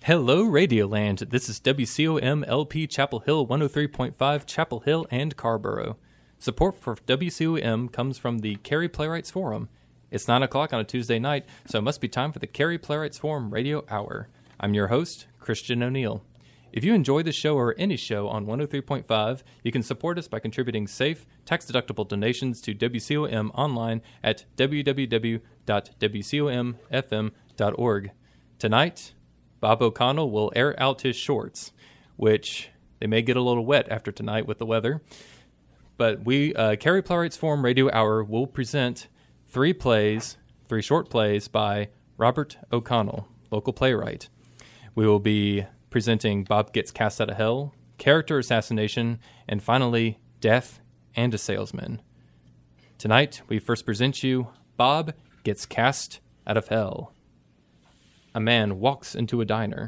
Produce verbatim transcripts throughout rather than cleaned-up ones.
Hello, Radioland. This is W C O M L P Chapel Hill one oh three point five, Chapel Hill and Carborough. Support for W C O M comes from the Cary Playwrights Forum. It's nine o'clock on a Tuesday night, so it must be time for the Cary Playwrights Forum Radio Hour. I'm your host, Christian O'Neill. If you enjoy the show or any show on one oh three point five, you can support us by contributing safe, tax-deductible donations to W C O M online at w w w dot w c o m f m dot org. Tonight, Bob O'Connell will air out his shorts, which they may get a little wet after tonight with the weather. But we, uh, Cary Playwrights Forum Radio Hour, will present three plays, three short plays by Robert O'Connell, local playwright. We will be presenting Bob Gets Cast Out of Hell, Character Assassination, and finally, Death and a Salesman. Tonight, we first present you Bob Gets Cast Out of Hell. A man walks into a diner.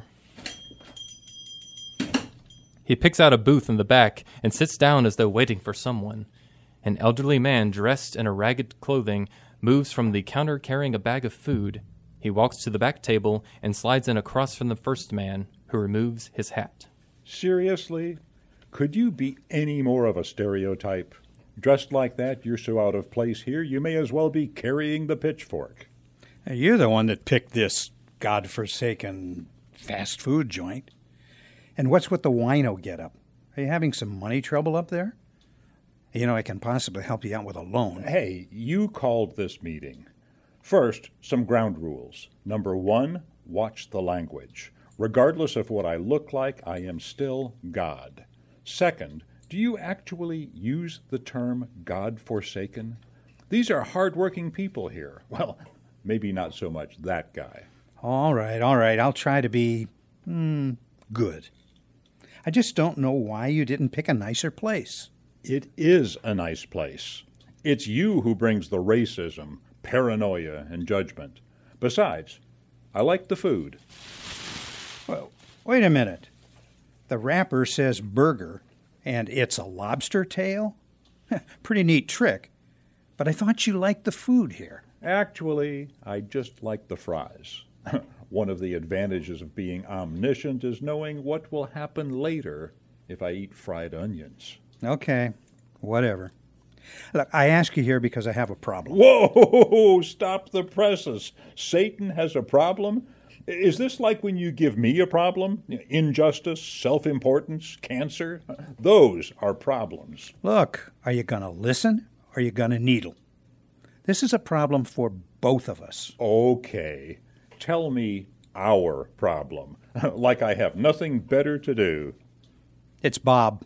He picks out a booth in the back and sits down as though waiting for someone. An elderly man dressed in a ragged clothing moves from the counter carrying a bag of food. He walks to the back table and slides in across from the first man, who removes his hat. Seriously? Could you be any more of a stereotype? Dressed like that, you're so out of place here, you may as well be carrying the pitchfork. You're the one that picked this godforsaken fast food joint. And what's with the wino getup? Are you having some money trouble up there? You know, I can possibly help you out with a loan. Hey, you called this meeting. First, some ground rules. Number one, watch the language. Regardless of what I look like, I am still God. Second, do you actually use the term God-forsaken? These are hard-working people here. Well, maybe not so much that guy. All right, all right. I'll try to be, hmm, good. I just don't know why you didn't pick a nicer place. It is a nice place. It's you who brings the racism, paranoia, and judgment. Besides, I like the food. Well, wait a minute. The wrapper says burger, and it's a lobster tail? Pretty neat trick. But I thought you liked the food here. Actually, I just like the fries. One of the advantages of being omniscient is knowing what will happen later if I eat fried onions. Okay, whatever. Look, I ask you here because I have a problem. Whoa! Stop the presses. Satan has a problem? Is this like when you give me a problem? Injustice, self-importance, cancer? Those are problems. Look, are you going to listen or are you going to needle? This is a problem for both of us. Okay. Tell me our problem. Like I have nothing better to do. It's Bob.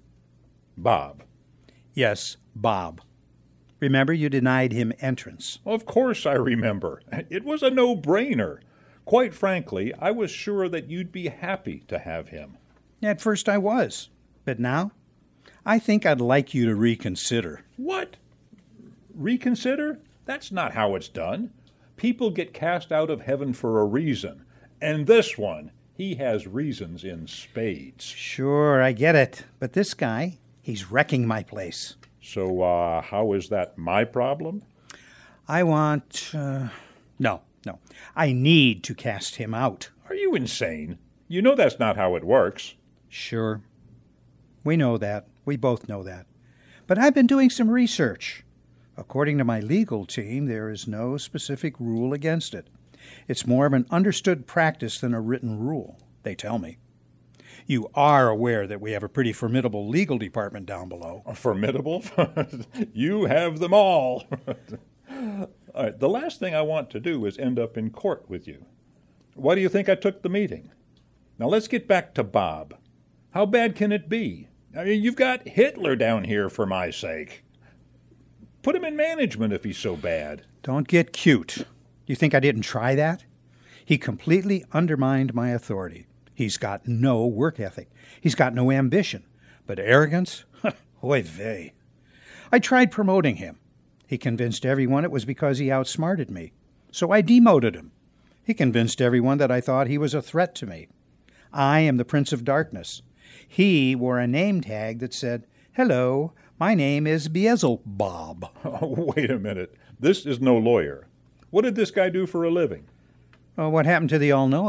Bob? Yes, Bob. Remember, you denied him entrance. Of course I remember. It was a no-brainer. Quite frankly, I was sure that you'd be happy to have him. At first I was, but now I think I'd like you to reconsider. What? Reconsider? That's not how it's done. People get cast out of heaven for a reason. And this one, he has reasons in spades. Sure, I get it. But this guy, he's wrecking my place. So, uh, how is that my problem? I want, uh, no, no. I need to cast him out. Are you insane? You know that's not how it works. Sure. We know that. We both know that. But I've been doing some research. According to my legal team, there is no specific rule against it. It's more of an understood practice than a written rule, they tell me. You are aware that we have a pretty formidable legal department down below. Formidable? You have them all. All right, the last thing I want to do is end up in court with you. Why do you think I took the meeting? Now let's get back to Bob. How bad can it be? I mean, you've got Hitler down here, for my sake. Put him in management if he's so bad. Don't get cute. You think I didn't try that? He completely undermined my authority. He's got no work ethic. He's got no ambition. But arrogance? Oy vey. I tried promoting him. He convinced everyone it was because he outsmarted me. So I demoted him. He convinced everyone that I thought he was a threat to me. I am the Prince of Darkness. He wore a name tag that said, "Hello, my name is Beelzebub." Oh, wait a minute. This is no lawyer. What did this guy do for a living? Well, what happened to the all-knowing?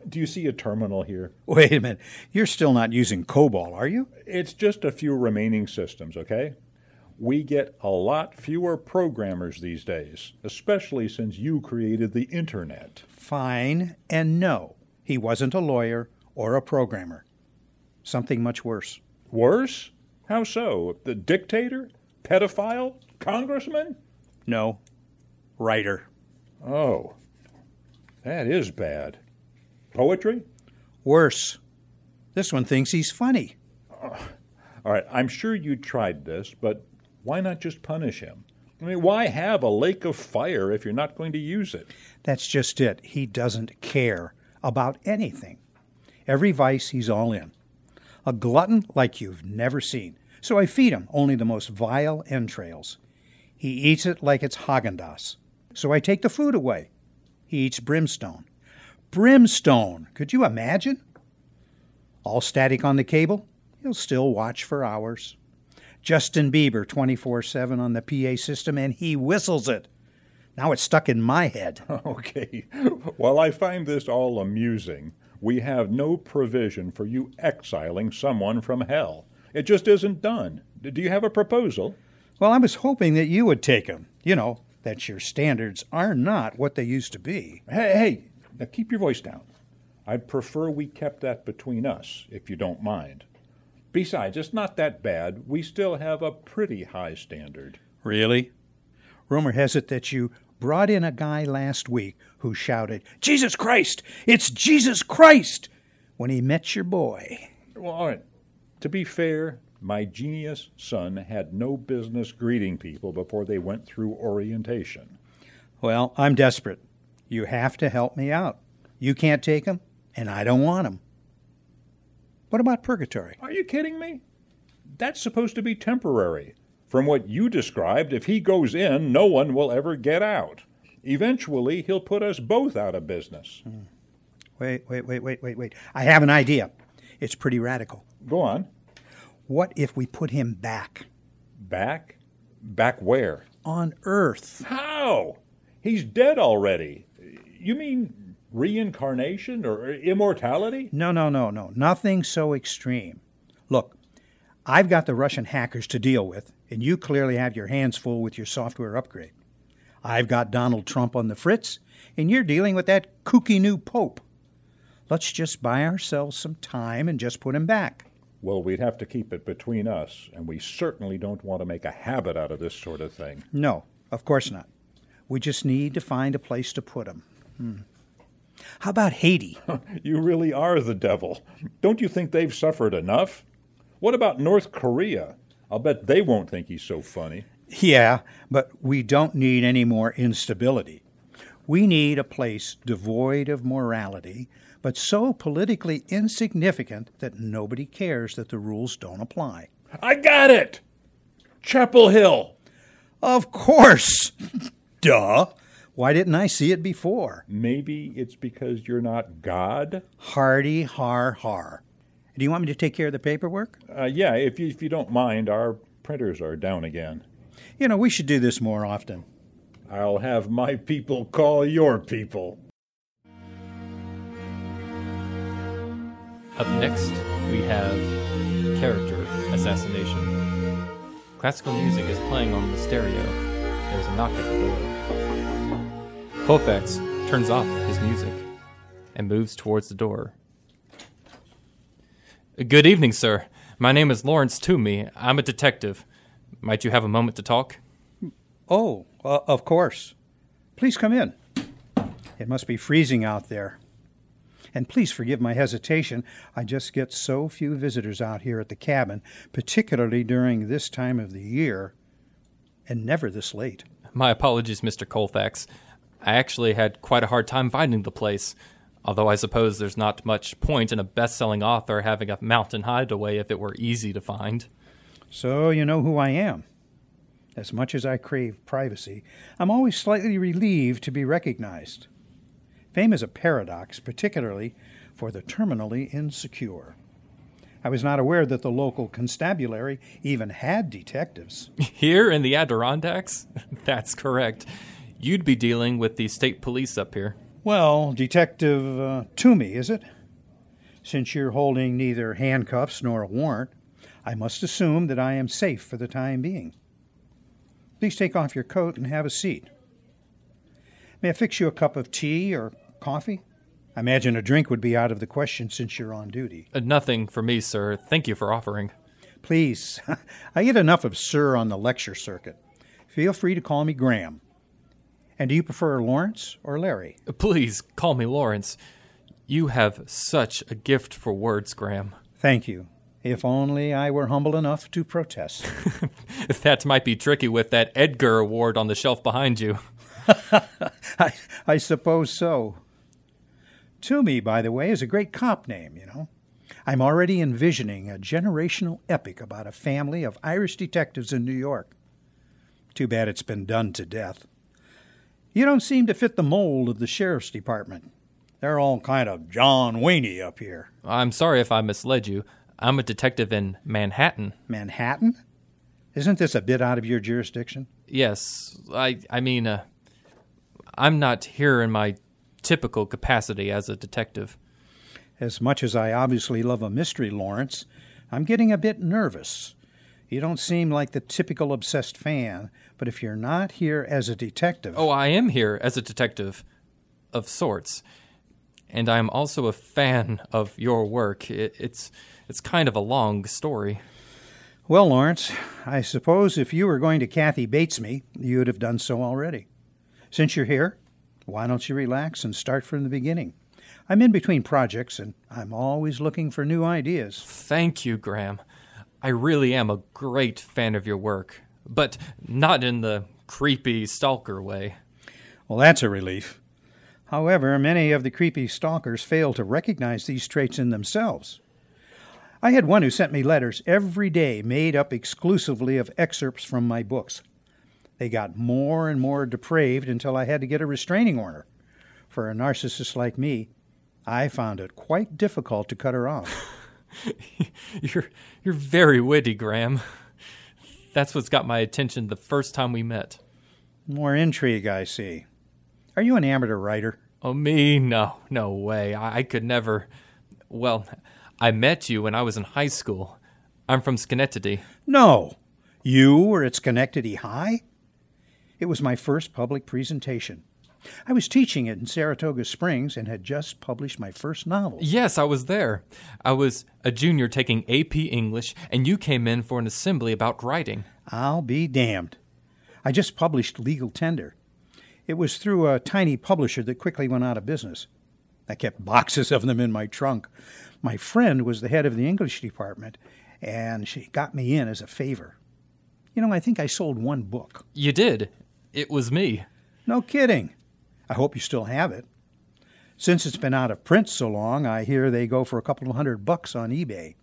Do you see a terminal here? Wait a minute. You're still not using COBOL, are you? It's just a few remaining systems, okay? We get a lot fewer programmers these days, especially since you created the Internet. Fine and no. He wasn't a lawyer or a programmer. Something much worse. Worse? How so? The dictator? Pedophile? Congressman? No. Writer. Oh, that is bad. Poetry? Worse. This one thinks he's funny. Uh, all right, I'm sure you tried this, but why not just punish him? I mean, why have a lake of fire if you're not going to use it? That's just it. He doesn't care about anything. Every vice, he's all in. A glutton like you've never seen. So I feed him only the most vile entrails. He eats it like it's Haagen-Dazs. So I take the food away. He eats brimstone. Brimstone! Could you imagine? All static on the cable, he'll still watch for hours. Justin Bieber twenty-four seven on the P A system, and he whistles it. Now it's stuck in my head. Okay. While I find this all amusing, we have no provision for you exiling someone from hell. It just isn't done. Do you have a proposal? Well, I was hoping that you would take him. You know, that your standards are not what they used to be. Hey, hey, now keep your voice down. I'd prefer we kept that between us, if you don't mind. Besides, it's not that bad. We still have a pretty high standard. Really? Rumor has it that you brought in a guy last week who shouted, "Jesus Christ! It's Jesus Christ!" when he met your boy. Well, all right. To be fair, my genius son had no business greeting people before they went through orientation. Well, I'm desperate. You have to help me out. You can't take him, and I don't want him. What about purgatory? Are you kidding me? That's supposed to be temporary. From what you described, if he goes in, no one will ever get out. Eventually, he'll put us both out of business. Hmm. Wait, wait, wait, wait, wait, wait. I have an idea. It's pretty radical. Go on. What if we put him back? Back? Back where? On Earth. How? He's dead already. You mean reincarnation or immortality? No, no, no, no. Nothing so extreme. Look, I've got the Russian hackers to deal with, and you clearly have your hands full with your software upgrade. I've got Donald Trump on the fritz, and you're dealing with that kooky new pope. Let's just buy ourselves some time and just put him back. Well, we'd have to keep it between us, and we certainly don't want to make a habit out of this sort of thing. No, of course not. We just need to find a place to put him. Hmm. How about Haiti? You really are the devil. Don't you think they've suffered enough? What about North Korea? I'll bet they won't think he's so funny. Yeah, but we don't need any more instability. We need a place devoid of morality, but so politically insignificant that nobody cares that the rules don't apply. I got it! Chapel Hill! Of course! Duh! Why didn't I see it before? Maybe it's because you're not God? Hardy har har. Do you want me to take care of the paperwork? Uh, yeah, if you, if you don't mind, our printers are down again. You know, we should do this more often. I'll have my people call your people. Up next, we have character assassination. Classical music is playing on the stereo. There's a knock at the door. Colfax turns off his music and moves towards the door. Good evening, sir. My name is Lawrence Toomey. I'm a detective. Might you have a moment to talk? Oh, uh, of course. Please come in. It must be freezing out there. And please forgive my hesitation. I just get so few visitors out here at the cabin, particularly during this time of the year, and never this late. My apologies, Mister Colfax. I actually had quite a hard time finding the place, although I suppose there's not much point in a best-selling author having a mountain hideaway if it were easy to find. So you know who I am. As much as I crave privacy, I'm always slightly relieved to be recognized. Fame is a paradox, particularly for the terminally insecure. I was not aware that the local constabulary even had detectives. Here in the Adirondacks? That's correct. You'd be dealing with the state police up here. Well, Detective uh, Toomey, is it? Since you're holding neither handcuffs nor a warrant, I must assume that I am safe for the time being. Please take off your coat and have a seat. May I fix you a cup of tea or coffee? I imagine a drink would be out of the question since you're on duty. Uh, nothing for me, sir. Thank you for offering. Please, I get enough of sir on the lecture circuit. Feel free to call me Graham. And do you prefer Lawrence or Larry? Uh, Please, call me Lawrence. You have such a gift for words, Graham. Thank you. If only I were humble enough to protest. That might be tricky with that Edgar Award on the shelf behind you. I, I suppose so. Toomey, by the way, is a great cop name, you know. I'm already envisioning a generational epic about a family of Irish detectives in New York. Too bad it's been done to death. You don't seem to fit the mold of the sheriff's department. They're all kind of John Wayne-y up here. I'm sorry if I misled you. I'm a detective in Manhattan. Manhattan? Isn't this a bit out of your jurisdiction? Yes, I I mean, uh, I'm not here in my typical capacity as a detective. As much as I obviously love a mystery, Lawrence, I'm getting a bit nervous. You don't seem like the typical obsessed fan, but if you're not here as a detective... Oh, I am here as a detective, of sorts. And I'm also a fan of your work. It, it's it's kind of a long story. Well, Lawrence, I suppose if you were going to Kathy Bates me, you would have done so already. Since you're here, why don't you relax and start from the beginning? I'm in between projects, and I'm always looking for new ideas. Thank you, Graham. I really am a great fan of your work, but not in the creepy stalker way. Well, that's a relief. However, many of the creepy stalkers fail to recognize these traits in themselves. I had one who sent me letters every day made up exclusively of excerpts from my books. They got more and more depraved until I had to get a restraining order. For a narcissist like me, I found it quite difficult to cut her off. You're you're very witty, Graham. That's what's got my attention the first time we met. More intrigue, I see. Are you an amateur writer? Oh, me? No, no way. I, I could never... Well, I met you when I was in high school. I'm from Schenectady. No. You were at Schenectady High? It was my first public presentation. I was teaching it in Saratoga Springs and had just published my first novel. Yes, I was there. I was a junior taking A P English, and you came in for an assembly about writing. I'll be damned. I just published Legal Tender. It was through a tiny publisher that quickly went out of business. I kept boxes of them in my trunk. My friend was the head of the English department, and she got me in as a favor. You know, I think I sold one book. You did. It was me. No kidding. I hope you still have it. Since it's been out of print so long, I hear they go for a couple of hundred bucks on eBay.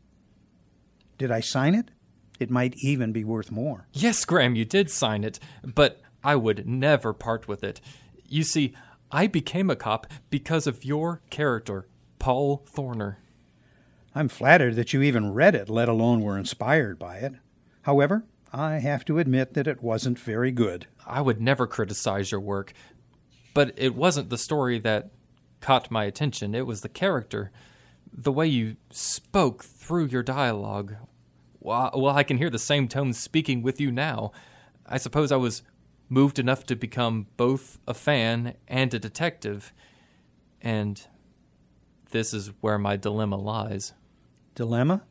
Did I sign it? It might even be worth more. Yes, Graham, you did sign it, but I would never part with it. You see, I became a cop because of your character, Paul Thorner. I'm flattered that you even read it, let alone were inspired by it. However, I have to admit that it wasn't very good. I would never criticize your work, but it wasn't the story that caught my attention. It was the character, the way you spoke through your dialogue. Well, well, I can hear the same tone speaking with you now. I suppose I was moved enough to become both a fan and a detective, and this is where my dilemma lies. Dilemma?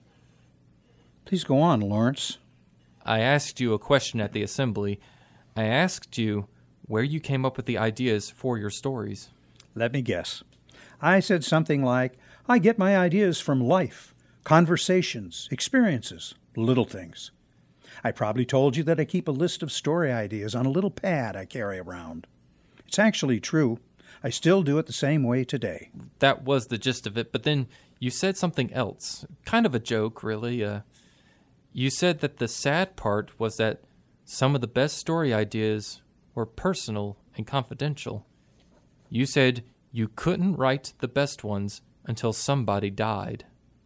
Please go on, Lawrence. I asked you a question at the assembly. I asked you where you came up with the ideas for your stories. Let me guess. I said something like, I get my ideas from life, conversations, experiences, little things. I probably told you that I keep a list of story ideas on a little pad I carry around. It's actually true. I still do it the same way today. That was the gist of it, but then you said something else. Kind of a joke, really. Uh, you said that the sad part was that some of the best story ideas were personal and confidential. You said you couldn't write the best ones until somebody died.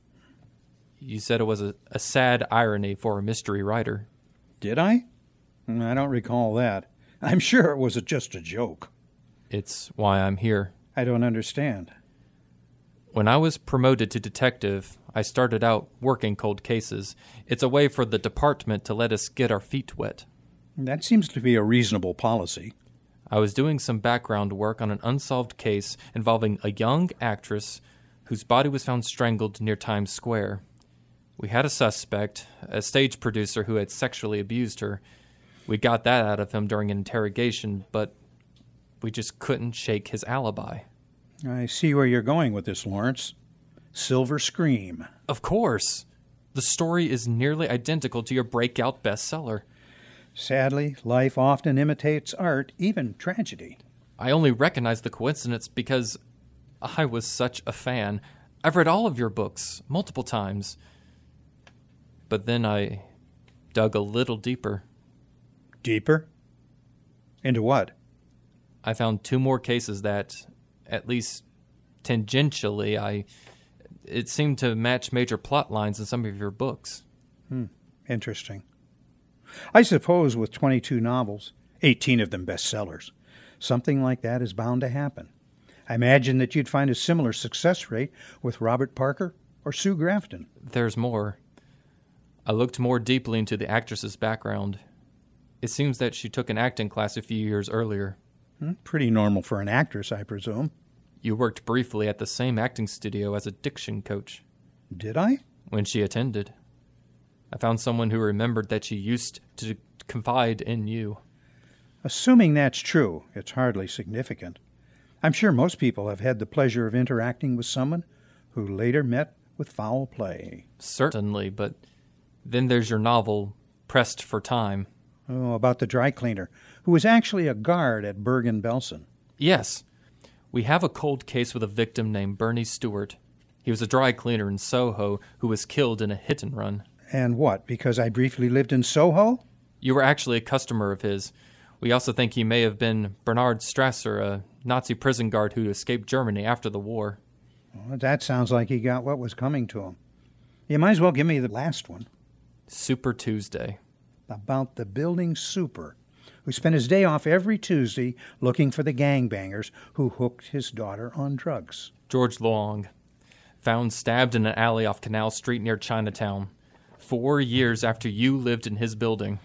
You said it was a, a sad irony for a mystery writer. Did I? I don't recall that. I'm sure it was just a joke. It's why I'm here I don't understand. When I was promoted to detective, I started out working cold cases. It's a way for the department to let us get our feet wet. That seems to be a reasonable policy. I was doing some background work on an unsolved case involving a young actress whose body was found strangled near Times Square. We had a suspect, a stage producer who had sexually abused her. We got that out of him during an interrogation, but we just couldn't shake his alibi. I see where you're going with this, Lawrence. Silver Scream. Of course. The story is nearly identical to your breakout bestseller. Sadly, life often imitates art, even tragedy. I only recognize the coincidence because I was such a fan. I've read all of your books multiple times. But then I dug a little deeper. Deeper? Into what? I found two more cases that, at least tangentially, I it seemed to match major plot lines in some of your books. Hmm. Interesting. I suppose with twenty-two novels, eighteen of them bestsellers, something like that is bound to happen. I imagine that you'd find a similar success rate with Robert Parker or Sue Grafton. There's more. I looked more deeply into the actress's background. It seems that she took an acting class a few years earlier. Hmm. Pretty normal for an actress, I presume. You worked briefly at the same acting studio as a diction coach. Did I? When she attended. I found someone who remembered that she used to confide in you. Assuming that's true, it's hardly significant. I'm sure most people have had the pleasure of interacting with someone who later met with foul play. Certainly, but then there's your novel, Pressed for Time. Oh, about the dry cleaner, who was actually a guard at Bergen-Belsen. Yes. We have a cold case with a victim named Bernie Stewart. He was a dry cleaner in Soho who was killed in a hit and run. And what, because I briefly lived in Soho? You were actually a customer of his. We also think he may have been Bernard Strasser, a Nazi prison guard who escaped Germany after the war. Well, that sounds like he got what was coming to him. You might as well give me the last one. Super Tuesday. About the building super, who spent his day off every Tuesday looking for the gangbangers who hooked his daughter on drugs. George Long. Found stabbed in an alley off Canal Street near Chinatown. Four years after you lived in his building.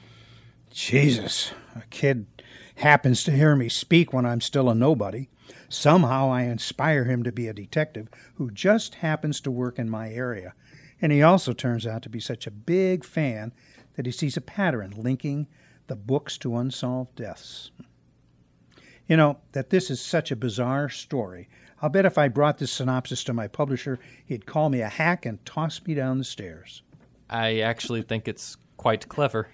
Jesus, a kid happens to hear me speak when I'm still a nobody. Somehow I inspire him to be a detective who just happens to work in my area. And he also turns out to be such a big fan that he sees a pattern linking the books to unsolved deaths. You know, that this is such a bizarre story. I'll bet if I brought this synopsis to my publisher, he'd call me a hack and toss me down the stairs. I actually think it's quite clever.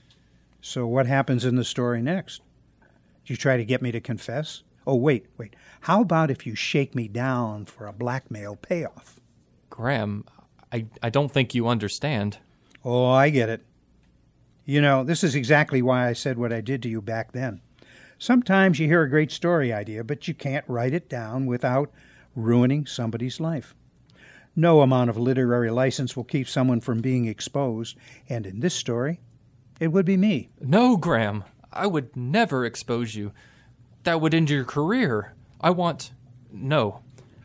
So what happens in the story next? Do you try to get me to confess? Oh, wait, wait. How about if you shake me down for a blackmail payoff? Graham, I, I don't think you understand. Oh, I get it. You know, this is exactly why I said what I did to you back then. Sometimes you hear a great story idea, but you can't write it down without ruining somebody's life. No amount of literary license will keep someone from being exposed, and in this story, it would be me. No, Graham. I would never expose you. That would end your career. I want... No.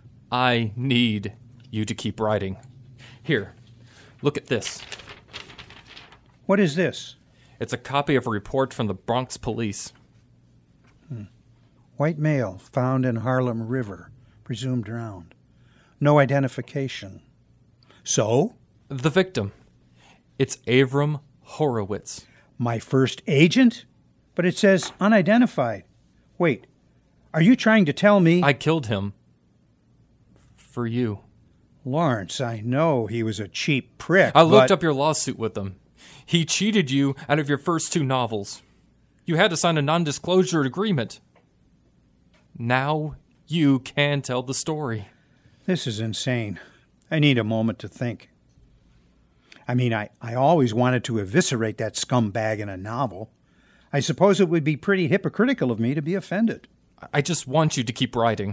I need you to keep writing. Here, look at this. What is this? It's a copy of a report from the Bronx police. Hmm. White male found in Harlem River, presumed drowned. No identification. So? The victim. It's Avram Horowitz. My first agent? But it says unidentified. Wait, are you trying to tell me... I killed him. For you. Lawrence, I know he was a cheap prick, I looked but... up your lawsuit with him. He cheated you out of your first two novels. You had to sign a non-disclosure agreement. Now you can tell the story. This is insane. I need a moment to think. I mean, I, I always wanted to eviscerate that scumbag in a novel. I suppose it would be pretty hypocritical of me to be offended. I just want you to keep writing.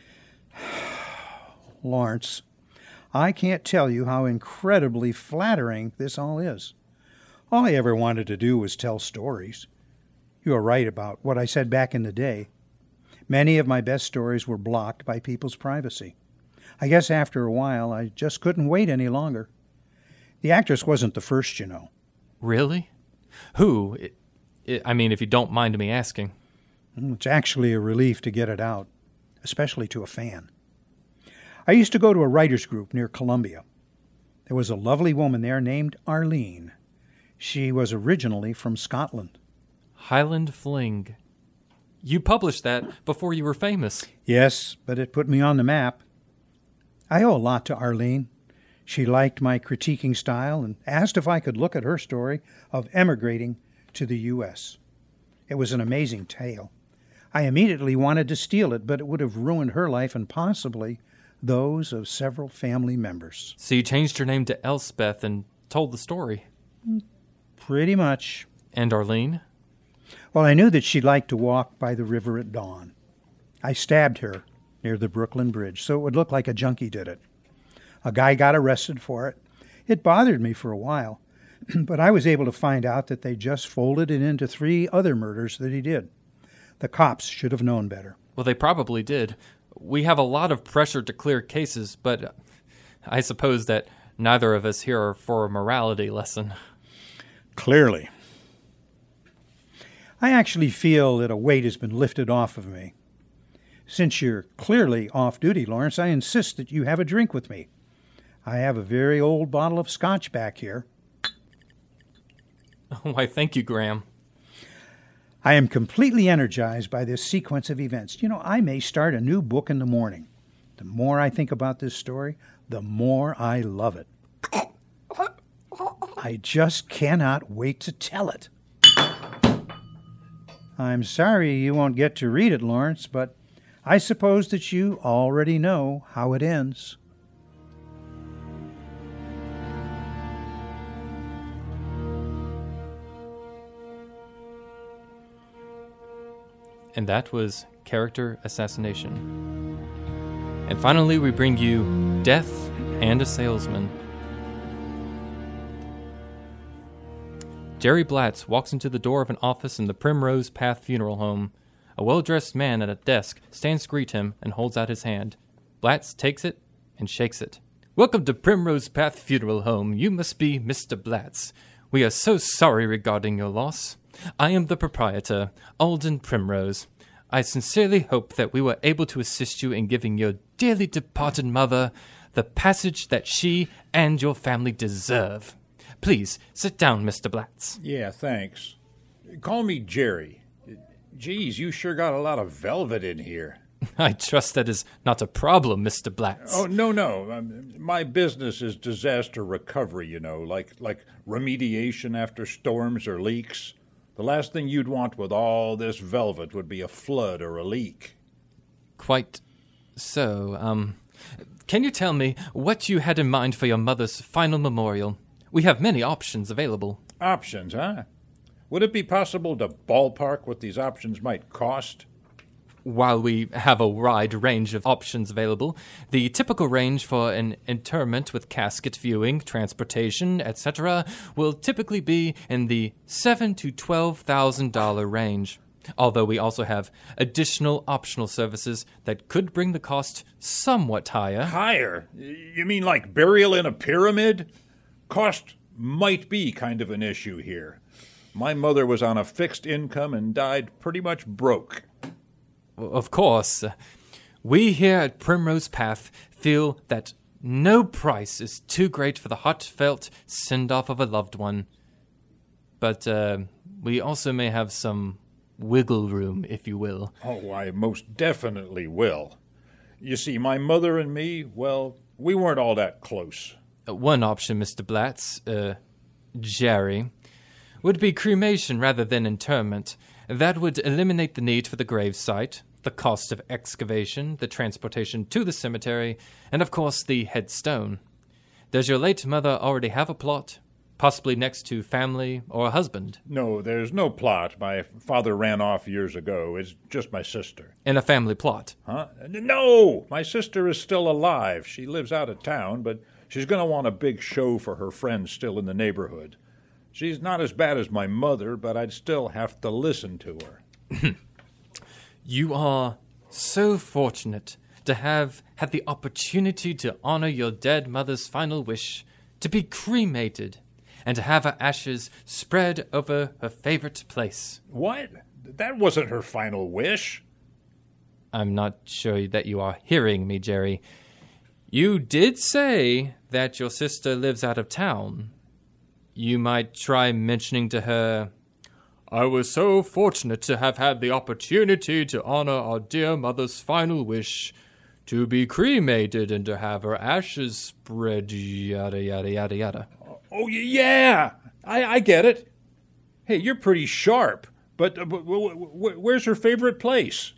Lawrence, I can't tell you how incredibly flattering this all is. All I ever wanted to do was tell stories. You are right about what I said back in the day. Many of my best stories were blocked by people's privacy. I guess after a while, I just couldn't wait any longer. The actress wasn't the first, you know. Really? Who? I- I I mean, if you don't mind me asking. It's actually a relief to get it out, especially to a fan. I used to go to a writers' group near Columbia. There was a lovely woman there named Arlene. She was originally from Scotland. Highland Fling. You published that before you were famous. Yes, but it put me on the map. I owe a lot to Arlene. She liked my critiquing style and asked if I could look at her story of emigrating to the U S. It was an amazing tale. I immediately wanted to steal it, but it would have ruined her life and possibly those of several family members. So you changed your name to Elspeth and told the story. Pretty much. And Arlene? Well, I knew that she'd like to walk by the river at dawn. I stabbed her near the Brooklyn Bridge, so it would look like a junkie did it. A guy got arrested for it. It bothered me for a while, but I was able to find out that they just folded it into three other murders that he did. The cops should have known better. Well, they probably did. We have a lot of pressure to clear cases, but I suppose that neither of us here are for a morality lesson. Clearly. I actually feel that a weight has been lifted off of me. Since you're clearly off duty, Lawrence, I insist that you have a drink with me. I have a very old bottle of scotch back here. Why, thank you, Graham. I am completely energized by this sequence of events. You know, I may start a new book in the morning. The more I think about this story, the more I love it. I just cannot wait to tell it. I'm sorry you won't get to read it, Lawrence, but I suppose that you already know how it ends. And that was Character Assassination. And finally, we bring you Death and a Salesman. Jerry Blatz walks into the door of an office in the Primrose Path Funeral Home. A well-dressed man at a desk stands to greet him and holds out his hand. Blatz takes it and shakes it. Welcome to Primrose Path Funeral Home. You must be Mister Blatz. We are so sorry regarding your loss. I am the proprietor, Alden Primrose. I sincerely hope that we were able to assist you in giving your dearly departed mother the passage that she and your family deserve. Please, sit down, Mister Blatz. Yeah, thanks. Call me Jerry. Geez, you sure got a lot of velvet in here. I trust that is not a problem, Mister Blatz. Oh, no, no. Um, my business is disaster recovery, you know, like like remediation after storms or leaks. The last thing you'd want with all this velvet would be a flood or a leak. Quite so. Um, can you tell me what you had in mind for your mother's final memorial? We have many options available. Options, huh? Would it be possible to ballpark what these options might cost? While we have a wide range of options available, the typical range for an interment with casket viewing, transportation, et cetera will typically be in the seven to twelve thousand dollar range. Although we also have additional optional services that could bring the cost somewhat higher. Higher? You mean like burial in a pyramid? Cost might be kind of an issue here. My mother was on a fixed income and died pretty much broke. Of course. We here at Primrose Path feel that no price is too great for the heartfelt send-off of a loved one. But uh, we also may have some wiggle room, if you will. Oh, I most definitely will. You see, my mother and me, well, we weren't all that close. One option, Mister Blatz, uh, Jerry, would be cremation rather than interment. That would eliminate the need for the gravesite, the cost of excavation, the transportation to the cemetery, and of course the headstone. Does your late mother already have a plot? Possibly next to family or a husband? No, there's no plot. My father ran off years ago. It's just my sister. In a family plot? Huh? No! My sister is still alive. She lives out of town, but she's going to want a big show for her friends still in the neighborhood. She's not as bad as my mother, but I'd still have to listen to her. You are So fortunate to have had the opportunity to honor your dead mother's final wish, to be cremated, and to have her ashes spread over her favorite place. What? That wasn't her final wish. I'm not sure that you are hearing me, Jerry. You did say that your sister lives out of town. You might try mentioning to her, I was so fortunate to have had the opportunity to honor our dear mother's final wish, to be cremated and to have her ashes spread, yada, yada, yada, yada. Oh, yeah, I, I get it. Hey, you're pretty sharp, but, uh, but w- w- where's her favorite place?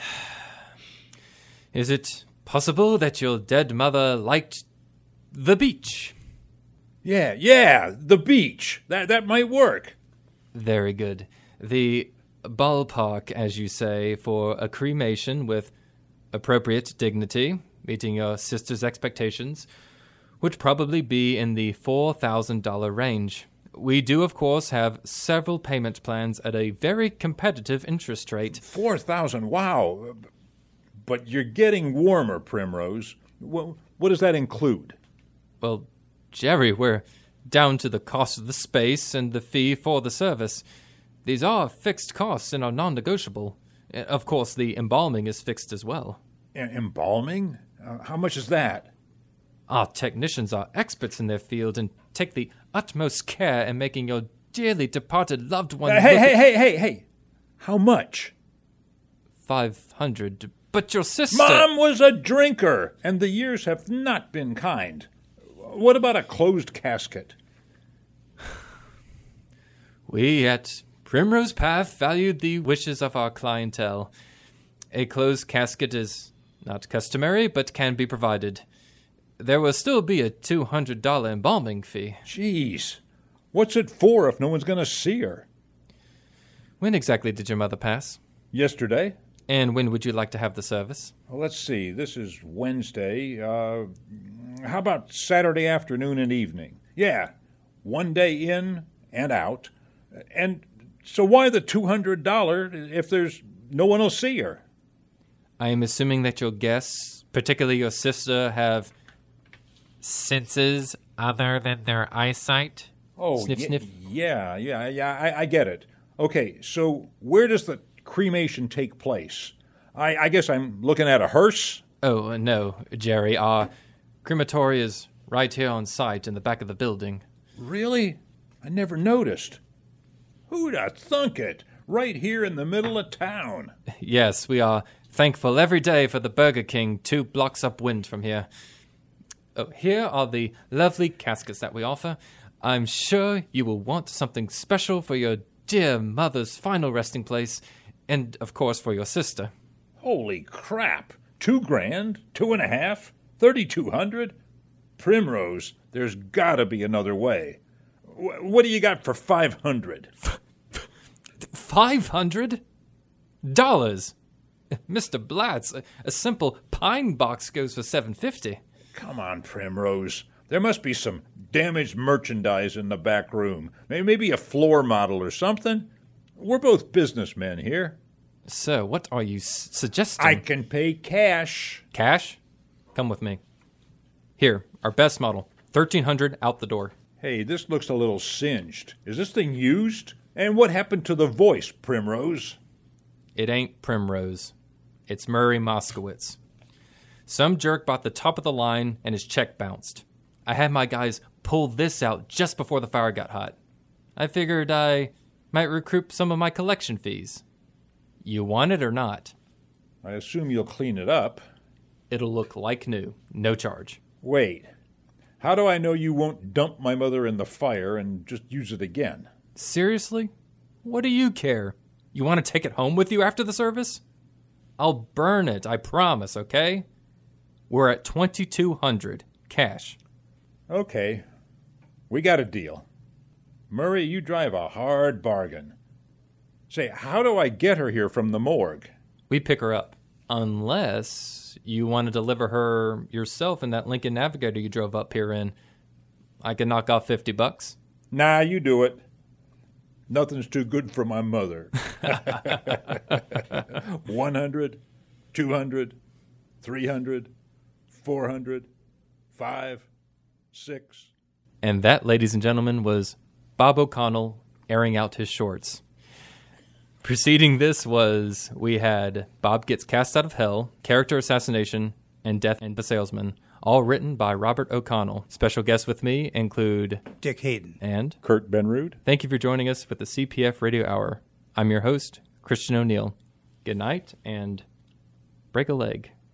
Is it possible that your dead mother liked the beach? Yeah, yeah, the beach. That that might work. Very good. The ballpark, as you say, for a cremation with appropriate dignity, meeting your sister's expectations, would probably be in the four thousand dollars range. We do, of course, have several payment plans at a very competitive interest rate. four thousand, wow. But you're getting warmer, Primrose. What, what does that include? Well, Jerry, we're down to the cost of the space and the fee for the service. These are fixed costs and are non-negotiable. Of course, the embalming is fixed as well. E- embalming? Uh, how much is that? Our technicians are experts in their field and take the utmost care in making your dearly departed loved one... Uh, hey, look hey, hey, hey, hey! How much? Five hundred. But your sister... Mom was a drinker, and the years have not been kind. What about a closed casket? We at Primrose Path valued the wishes of our clientele. A closed casket is not customary, but can be provided. There will still be a two hundred dollars embalming fee. Jeez. What's it for if no one's going to see her? When exactly did your mother pass? Yesterday? And when would you like to have the service? Well, let's see. This is Wednesday. Uh, how about Saturday afternoon and evening? Yeah, one day in and out. And so why the two hundred dollars if there's no one will see her? I am assuming that your guests, particularly your sister, have senses other than their eyesight? Oh, Sniff, y- sniff. yeah, yeah, yeah, I, I get it. Okay, so where does the cremation take place? I, I guess I'm looking at a hearse? Oh, uh, no, Jerry. Our crematory is right here on site in the back of the building. Really? I never noticed. Who'd have thunk it? Right here in the middle of town. Yes, we are thankful every day for the Burger King two blocks upwind from here. Oh, here are the lovely caskets that we offer. I'm sure you will want something special for your dear mother's final resting place, and, of course, for your sister. Holy crap! Two grand? Two and a half? Thirty-two hundred? Primrose, there's gotta be another way. W- what do you got for five hundred? Five hundred dollars? Mister Blatz, a, a simple pine box goes for seven fifty. Come on, Primrose. There must be some damaged merchandise in the back room. Maybe a floor model or something. We're both businessmen here. So, what are you s- suggesting? I can pay cash. Cash? Come with me. Here, our best model. thirteen hundred out the door. Hey, this looks a little singed. Is this thing used? And what happened to the voice, Primrose? It ain't Primrose. It's Murray Moskowitz. Some jerk bought the top of the line and his check bounced. I had my guys pull this out just before the fire got hot. I figured I might recoup some of my collection fees. You want it or not? I assume you'll clean it up. It'll look like new. No charge. Wait. How do I know you won't dump my mother in the fire and just use it again? Seriously? What do you care? You want to take it home with you after the service? I'll burn it, I promise, okay? We're at twenty-two hundred cash. Okay. We got a deal. Murray, you drive a hard bargain. Say, how do I get her here from the morgue? We pick her up. Unless you want to deliver her yourself in that Lincoln Navigator you drove up here in. I can knock off fifty bucks. Nah, you do it. Nothing's too good for my mother. one hundred? two hundred, three hundred, four hundred, five, six. And that, ladies and gentlemen, was Bob O'Connell airing out his shorts. Preceding this was, we had Bob Gets Cast Out of Hell, Character Assassination, and Death and the Salesman, all written by Robert O'Connell. Special guests with me include Dick Hayden. And Kurt Benrud. Thank you for joining us with the C P F Radio Hour. I'm your host, Christian O'Neill. Good night, and break a leg.